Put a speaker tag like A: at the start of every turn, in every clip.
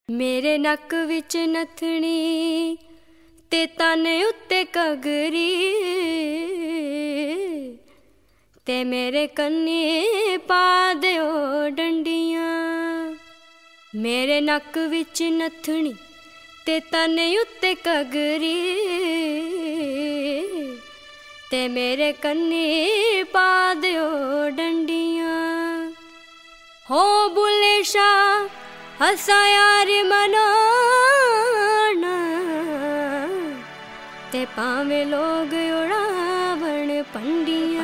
A: मेरे नक विच नथनी ते ताने उत्ते कगरी ते मेरे कन्ने पा दिओ डंडियां। मेरे नक विच नथनी ते ताने उत्ते कगरी ते मेरे कन्ने पा दिओ डंडियां। हो बुले शाह हसा यार मनाना ते पावे लोग उड़ावण पंडियां।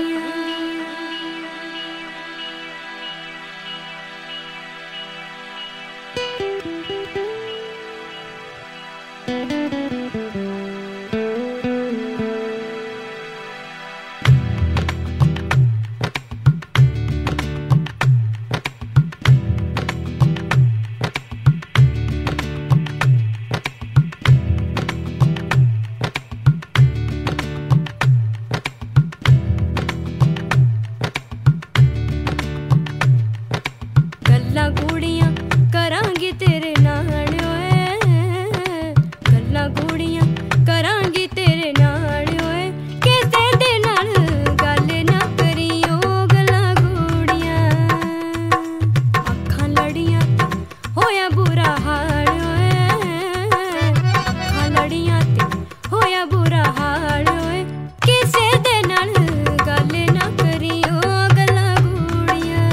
A: गल्लां गूड़ियां करांगी तेरे नाल ओए, गल्लां गूड़ियां करांगी तेरे नाल ओए, किसे दे नाल गल ना करियो गल्लां गूड़ियां। अखां लड़ियां ते होया बुरा हाल ओए, अखां लड़ियां ते होया बुरा हाल ओए, किसे दे नाल गल ना करियो गल्लां गूड़ियां।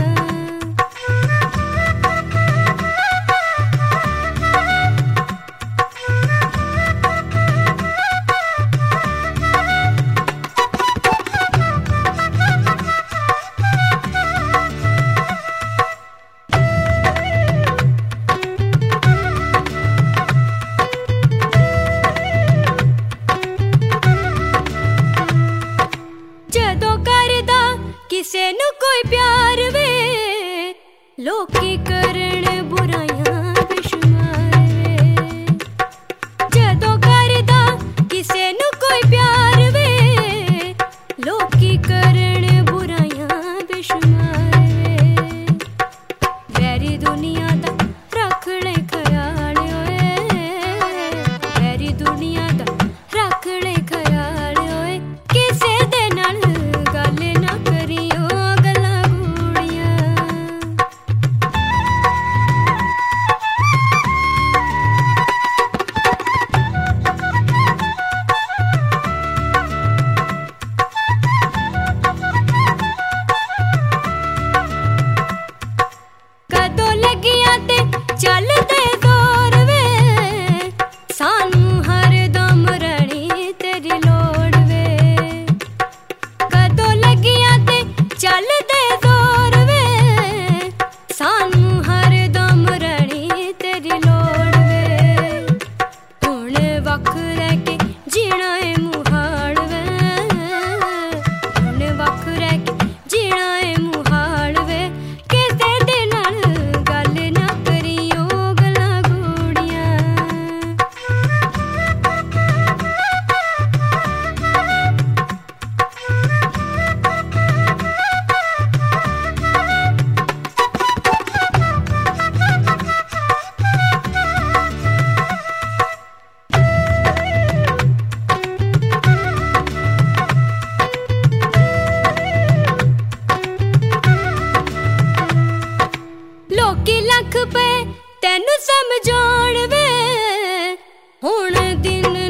A: जदों करदा किसे नू कोई प्यार वे, लोकी करन बुराइयां बेशुमार वे। जदों करदा किसे नू कोई प्यार वे, लोकी करन बुराइयां बेशुमार वे। वैरी दुनिया दा रख ले ख्याल ओए, वैरी दुनिया दा रख ले ख्याल ओए, किसे दे नाल गल ना करियो गल्लां गूड़ियां। कदों लगियां ते चलदे जोर वे, सानू हरदम रणी तेरी लोड़ वे। कदों लगियां ते चलदे जोर वे, सानू हरदम रणी तेरी लोड़ वे। हुण वख रह के जीना ए मुहाल वे, हुण वख रह के जीना ए मुहाल वे, किसे दे नाल गल ना करियो गल्लां गूड़ियां। लोकी लख पे तैनू समझाउण वे, हुण दिन